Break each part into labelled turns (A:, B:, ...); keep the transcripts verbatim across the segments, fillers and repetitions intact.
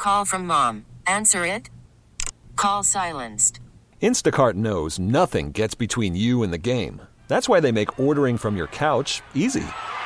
A: Call from mom. Answer it. Call silenced.
B: Instacart knows nothing gets between you and the game. That's why they make ordering from your couch easy.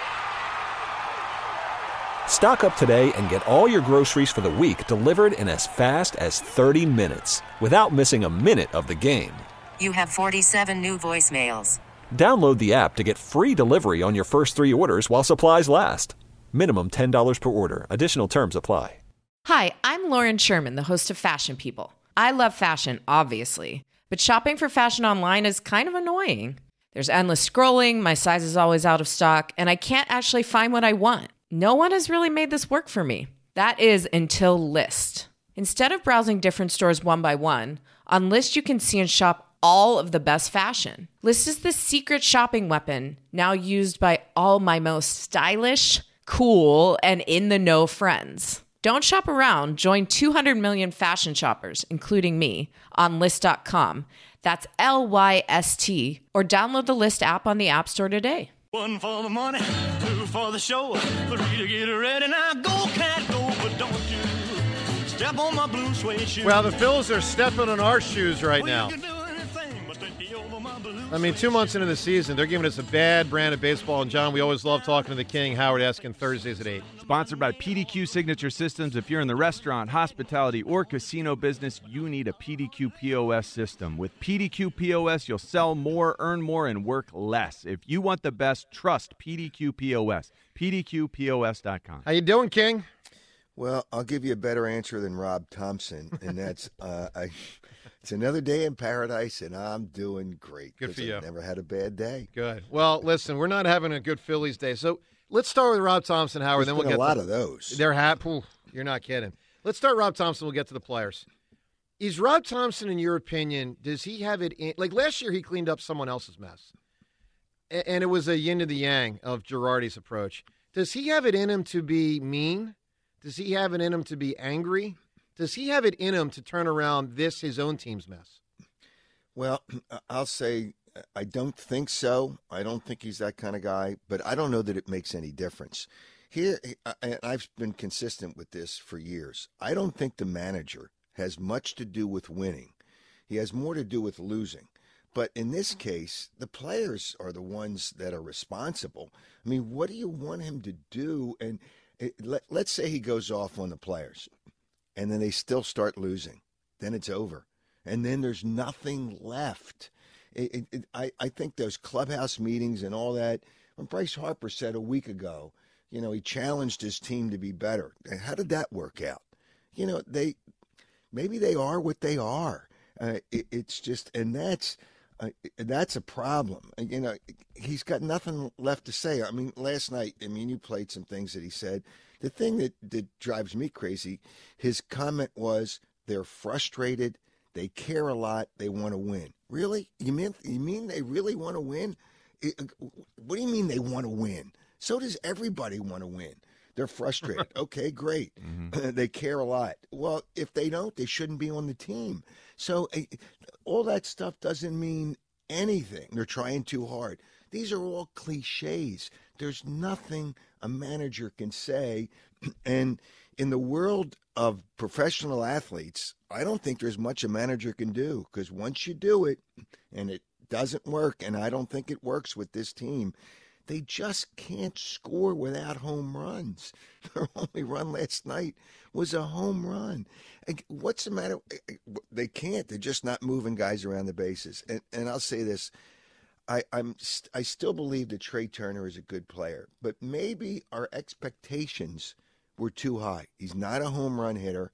B: Stock up today and get all your groceries for the week delivered in as fast as thirty minutes without missing a minute of the game.
A: You have forty-seven new voicemails.
B: Download the app to get free delivery on your first three orders while supplies last. Minimum ten dollars per order. Additional terms apply.
C: Hi, I'm Lauren Sherman, the host of Fashion People. I love fashion, obviously, but shopping for fashion online is kind of annoying. There's endless scrolling, my size is always out of stock, and I can't actually find what I want. No one has really made this work for me. That is until Lyst. Instead of browsing different stores one by one, on Lyst you can see and shop all of the best fashion. Lyst is the secret shopping weapon now used by all my most stylish, cool, and in-the-know friends. Don't shop around. Join two hundred million fashion shoppers, including me, on Lyst dot com. That's L Y S T. Or download the Lyst app on the App Store today.
D: One for the money, two for the show, three to get ready. Now go, cat, go, but don't you step on my blue suede shoes.
E: Well, the Phils are stepping on our shoes right now. I mean, two months into the season, they're giving us a bad brand of baseball. And, John, we always love talking to the King, Howard Eskin, Thursdays at eight.
F: Sponsored by P D Q Signature Systems. If you're in the restaurant, hospitality, or casino business, you need a P D Q P O S system. With P D Q P O S, you'll sell more, earn more, and work less. If you want the best, trust P D Q P O S. P D Q P O S dot com.
E: How you doing, King?
G: Well, I'll give you a better answer than Rob Thompson, and that's uh, I, it's another day in paradise, and I'm doing great.
E: Good for you.
G: I've never had a bad day.
E: Good. Well, listen, we're not having a good Phillies day, so let's start with Rob Thompson, Howard.
G: There's
E: then we'll
G: been
E: get
G: a lot
E: to,
G: of those.
E: They're happy. You're not kidding. Let's start Rob Thompson. We'll get to the players. Is Rob Thompson, in your opinion, does he have it in? Like last year, he cleaned up someone else's mess, and it was a yin to the yang of Girardi's approach. Does he have it in him to be mean? Does he have it in him to be angry? Does he have it in him to turn around this, his own team's mess?
G: Well, I'll say I don't think so. I don't think he's that kind of guy, but I don't know that it makes any difference. Here, and I've been consistent with this for years. I don't think the manager has much to do with winning. He has more to do with losing. But in this case, the players are the ones that are responsible. I mean, what do you want him to do? And it, let, let's say he goes off on the players, and then they still start losing. Then it's over. And then there's nothing left. It, it, it, I, I think those clubhouse meetings and all that, when Bryce Harper said a week ago, you know, he challenged his team to be better. How did that work out? You know, they maybe they are what they are. Uh, it, it's just, and that's uh, that's a problem. You know, he's got nothing left to say. I mean, last night, I mean, you played some things that he said. The thing that, that drives me crazy, his comment was they're frustrated, they care a lot, they want to win. Really? You mean you mean they really want to win? It, what do you mean they want to win? So does everybody want to win. They're frustrated. Okay, great. Mm-hmm. They care a lot. Well, if they don't, they shouldn't be on the team. So uh, all that stuff doesn't mean anything. They're trying too hard. These are all cliches. There's nothing a manager can say. And in the world of professional athletes, I don't think there's much a manager can do, because once you do it and it doesn't work, and I don't think it works with this team, they just can't score without home runs. Their only run last night was a home run. What's the matter? They can't. They're just not moving guys around the bases. And, and I'll say this. I, I'm I still believe that Trey Turner is a good player, but maybe our expectations were too high. He's not a home run hitter.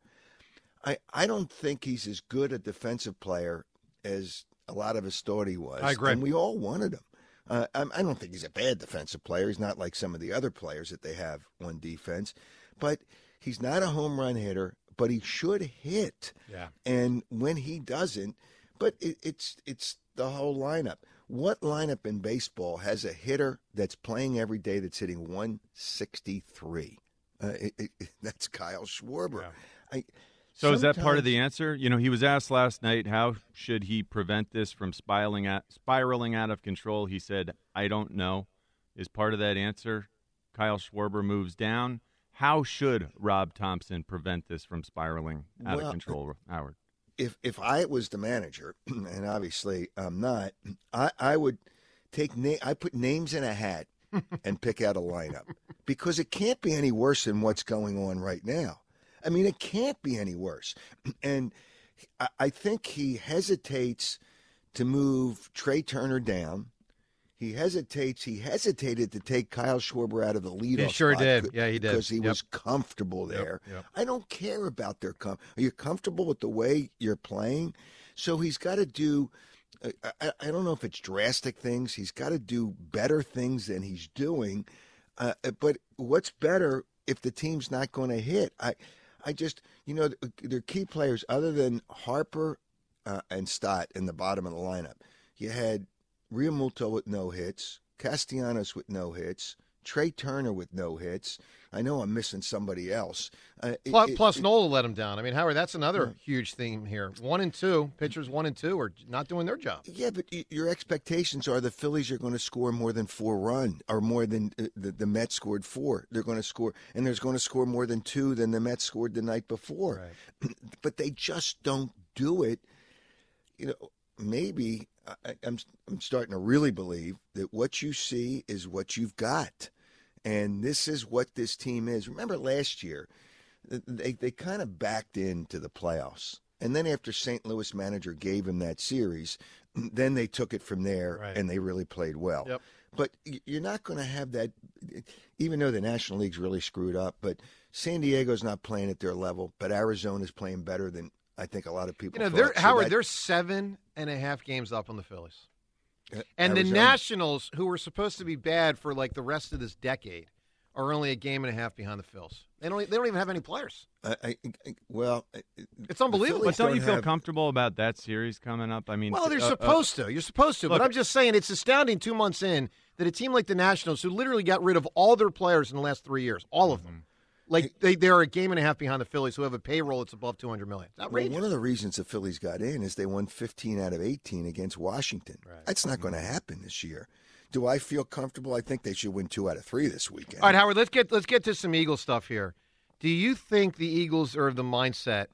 G: I, I don't think he's as good a defensive player as a lot of us thought he was.
E: I agree.
G: And we all wanted him. Uh, I don't think he's a bad defensive player. He's not like some of the other players that they have on defense. But he's not a home run hitter, but he should hit.
E: Yeah.
G: And when he doesn't, but it, it's it's the whole lineup. What lineup in baseball has a hitter that's playing every day that's hitting one sixty-three? Uh, it, it, that's Kyle Schwarber.
F: Yeah.
G: I,
F: So is that part of the answer? You know, he was asked last night, how should he prevent this from spiraling out, spiraling out of control? He said, I don't know. Is part of that answer Kyle Schwarber moves down? How should Rob Thompson prevent this from spiraling out
G: Well,
F: of control, Howard?
G: If if I was the manager, and obviously I'm not, I, I would take na- I put names in a hat and pick out a lineup because it can't be any worse than what's going on right now. I mean, it can't be any worse. And I, I think he hesitates to move Trey Turner down. He hesitates. He hesitated to take Kyle Schwarber out of the leadoff.
E: He sure
G: spot
E: did. Yeah, he did.
G: Because he
E: Yep.
G: was comfortable there.
E: Yep, yep.
G: I don't care about their com. Are you comfortable with the way you're playing? So he's got to do. I, I, I don't know if it's drastic things. He's got to do better things than he's doing. Uh, but what's better if the team's not going to hit? I, I just you know they're key players other than Harper uh, and Stott in the bottom of the lineup. You had Realmuto with no hits, Castellanos with no hits, Trey Turner with no hits. I know I'm missing somebody else. Uh, it-
E: Plus,
G: it-
E: plus
G: it-
E: Nola let him down. I mean, Howard, that's another huge theme here. One and two, pitchers one and two are not doing their job.
G: Yeah, but y- your expectations are the Phillies are going to score more than four runs, or more than uh, the, the Mets scored four. They're going to score, and there's going to score more than two than the Mets scored the night before.
E: Right.
G: But they just don't do it. You know, maybe I, I'm I'm starting to really believe that what you see is what you've got, and this is what this team is. Remember last year, they they kind of backed into the playoffs, and then after Saint Louis manager gave him that series, then they took it from there,
E: Right.
G: and they really played well.
E: Yep.
G: But y- you're not going to have that, even though the National League's really screwed up. But San Diego's not playing at their level, but Arizona's playing better than I think a lot of people.
E: You know,
G: thought.
E: they're
G: So
E: Howard.
G: that-
E: They're seven and a half games up on the Phillies,
G: uh,
E: and the
G: Arizona-
E: Nationals, who were supposed to be bad for like the rest of this decade, are only a game and a half behind the Phils. They don't. They don't even have any players.
G: I, I, I- well, I-
E: It's unbelievable.
G: Phillies
F: But don't you
G: don't
F: feel
G: have-
F: comfortable about that series coming up? I mean,
E: Well, they're
F: uh, uh,
E: supposed to. You're supposed to.
F: look-
E: But I'm just saying, it's astounding two months in that a team like the Nationals, who literally got rid of all their players in the last three years, all of them, like they they're a game and a half behind the Phillies, who have a payroll that's above two hundred million. It's
G: Well,
E: outrageous.
G: one of the reasons the Phillies got in is they won fifteen out of eighteen against Washington.
E: Right.
G: That's not going to happen this year. Do I feel comfortable? I think they should win two out of three this weekend.
E: All right, Howard, let's get let's get to some Eagle stuff here. Do you think the Eagles are of the mindset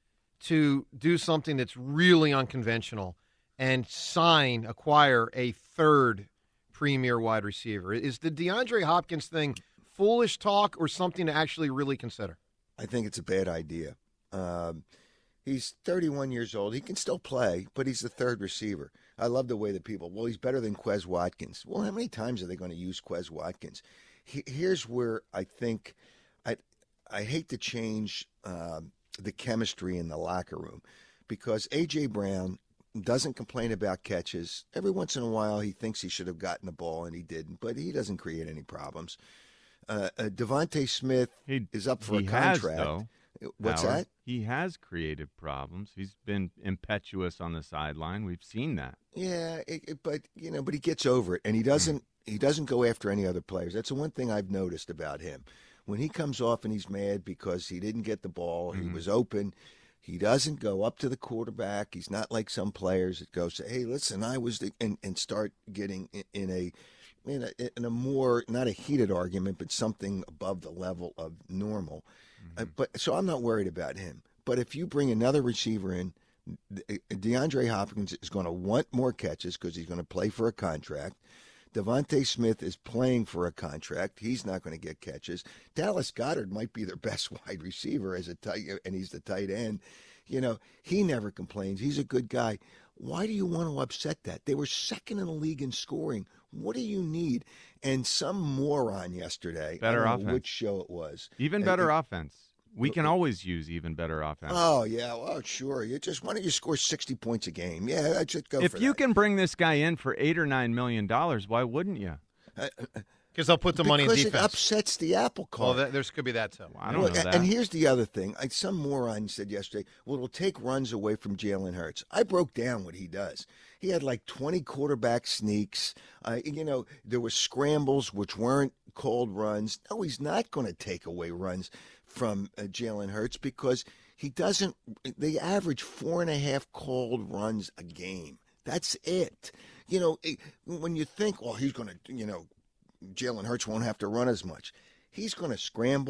E: to do something that's really unconventional and sign, acquire a third premier wide receiver? Is the DeAndre Hopkins thing foolish talk or something to actually really consider?
G: I think it's a bad idea. Um, he's thirty-one years old. He can still play, but he's the third receiver. I love the way that people, well, he's better than Quez Watkins. Well, how many times are they going to use Quez Watkins? He, here's where I think I I hate to change um, the chemistry in the locker room because A J. Brown doesn't complain about catches. Every once in a while, he thinks he should have gotten the ball, and he didn't, but he doesn't create any problems. Uh, uh, Devontae Smith
F: He-
G: is up for
F: he
G: a
F: has,
G: contract.
F: though,
G: What's
F: Howard.
G: that?
F: He has created problems. He's been impetuous on the sideline. We've seen that.
G: Yeah, it, it- but you know, but he gets over it, and he doesn't. He doesn't go after any other players. That's the one thing I've noticed about him. When he comes off and he's mad because he didn't get the ball, he was open. He doesn't go up to the quarterback. He's not like some players that go say, "Hey, listen, I was," the, and and start getting in, in a. In a, in a more, not a heated argument, but something above the level of normal. Uh, but so I'm not worried about him. But if you bring another receiver in, De- DeAndre Hopkins is going to want more catches because he's going to play for a contract. Devontae Smith is playing for a contract. He's not going to get catches. Dallas Goedert might be their best wide receiver as a tight, and he's the tight end. You know, he never complains. He's a good guy. Why do you want to upset that? They were second in the league in scoring. What do you need? And some moron yesterday,
F: Better
G: I don't know
F: offense.
G: which show it was.
F: Even
G: Uh,
F: better
G: uh,
F: offense. We can always use even better offense.
G: Oh yeah, well sure. You just why don't you score sixty points a game? Yeah, I should go.
F: if
G: for
F: you
G: that.
F: can bring this guy in for eight or nine million dollars, why wouldn't you?
E: Because they'll put the money in
G: because
E: defense.
G: it upsets the apple
E: well,
G: cart.
E: that, there could be that too.
F: Well, I don't
G: Well,
F: know
G: a-
F: that.
G: And here's the other thing. I, some moron said yesterday, well, it'll take runs away from Jalen Hurts. I broke down what he does. He had like twenty quarterback sneaks. Uh, you know, there were scrambles which weren't called runs. No, he's not going to take away runs from uh, Jalen Hurts because he doesn't. They average four and a half called runs a game. That's it. You know, it, when you think, well, he's going to, you know, Jalen Hurts won't have to run as much. He's going to scramble.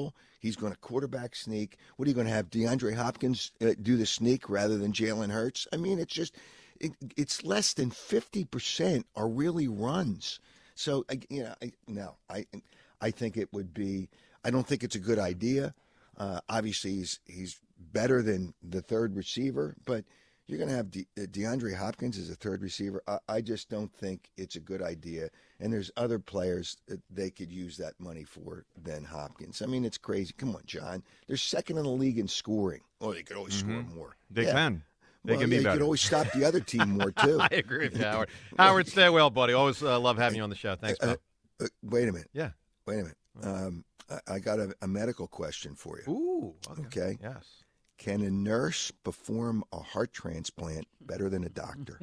G: He's going to quarterback sneak. What are you going to have DeAndre Hopkins uh, do the sneak rather than Jalen Hurts? I mean, it's just it, it's less than fifty percent are really runs. So, I, you know, I, no, I I think it would be. I don't think it's a good idea. Uh, obviously, he's he's better than the third receiver, but you're going to have De- DeAndre Hopkins as a third receiver. I, I just don't think it's a good idea. And there's other players that they could use that money for than Hopkins. I mean, it's crazy. Come on, John. They're second in the league in scoring. Oh, they could always
F: mm-hmm.
G: score more.
F: They
G: yeah.
F: can. They
G: well,
F: can
G: yeah,
F: be
G: you
F: better.
G: could always stop the other team more, too.
E: I agree with you, Howard. Howard, stay well, buddy. Always uh, love having you on the show. Thanks,
G: uh,
E: pal.
G: uh, wait a minute.
E: Yeah.
G: Wait a minute. Um, I, I got a, a medical question for you.
E: Ooh. Okay.
G: okay.
E: Yes.
G: Can a nurse perform a heart transplant better than a doctor?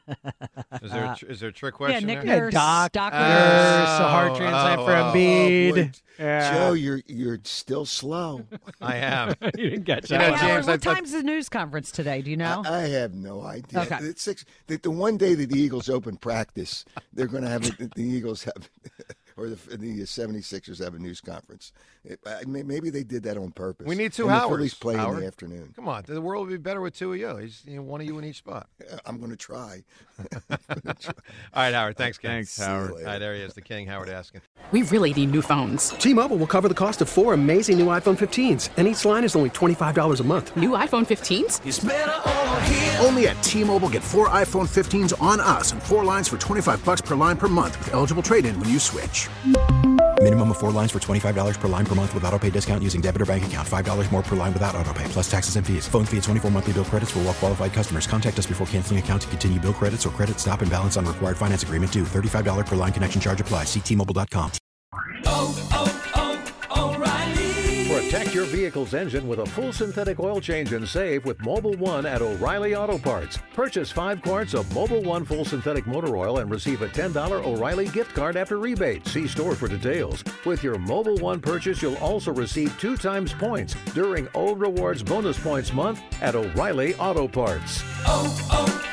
E: Is there a, tr- is there a trick question
H: Yeah, Nick
E: there?
H: Nurse,
I: doc-
H: Doctor
E: Oh,
I: Nurse, a heart transplant
E: oh,
I: for
E: oh,
I: Embiid.
G: boy.
I: Yeah.
G: Joe, you're you're still slow.
E: I am.
I: You didn't get
E: You
I: that
E: know,
I: one.
H: Hey, Howard,
E: James,
H: what
E: I- I-
H: time's the news conference today? Do you know?
G: I, I have no idea.
H: Okay.
G: It's six, the, the one day that the Eagles open practice, they're going to have the, the Eagles have, or the the seventy-sixers have a news conference. It, I, maybe they did that on purpose.
E: We need two
G: and the
E: Howards,
G: Phillies play
E: Howard.
G: in the afternoon.
E: Come on. The world would be better with two of you. He's, you know, one of you in each spot.
G: I'm going to try.
E: All right, Howard. Thanks, King.
F: Thanks,
G: See you
F: Howard.
G: later.
E: All right, there he is, the King, Howard Askin.
J: We really need new phones.
K: T-Mobile will cover the cost of four amazing new iPhone fifteens, and each line is only twenty-five dollars a month.
J: New iPhone fifteens?
D: It's better over here.
L: Only at T-Mobile, get four iPhone fifteens on us and four lines for twenty-five bucks per line per month with eligible trade-in when you switch.
M: Minimum of four lines for twenty-five dollars per line per month with autopay discount using debit or bank account. five dollars more per line without autopay, plus taxes and fees. Phone fee at twenty-four monthly bill credits for well-qualified customers. Contact us before canceling account to continue bill credits or credit stop and balance on required finance agreement due. thirty-five dollars per line connection charge applies. See T Mobile dot com.
D: Oh, oh, oh, O'Reilly.
N: Protect your vehicle's engine with a full synthetic oil change and save with Mobile One at O'Reilly Auto Parts. Purchase five quarts of Mobile One full synthetic motor oil and receive a ten dollars O'Reilly gift card after rebate. See store for details. With your Mobile One purchase, you'll also receive two times points during O Rewards Bonus Points Month at O'Reilly Auto Parts.
D: Oh,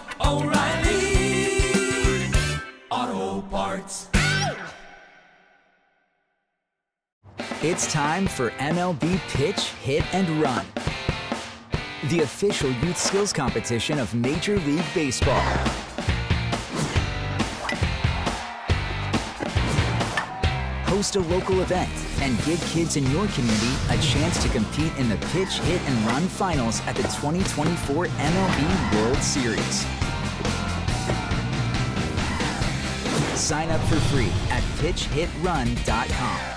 D: oh, oh, O'Reilly Auto Parts.
O: It's time for M L B Pitch, Hit, and Run, the official youth skills competition of Major League Baseball. Host a local event and give kids in your community a chance to compete in the Pitch, Hit, and Run finals at the twenty twenty-four M L B World Series. Sign up for free at pitch hit run dot com.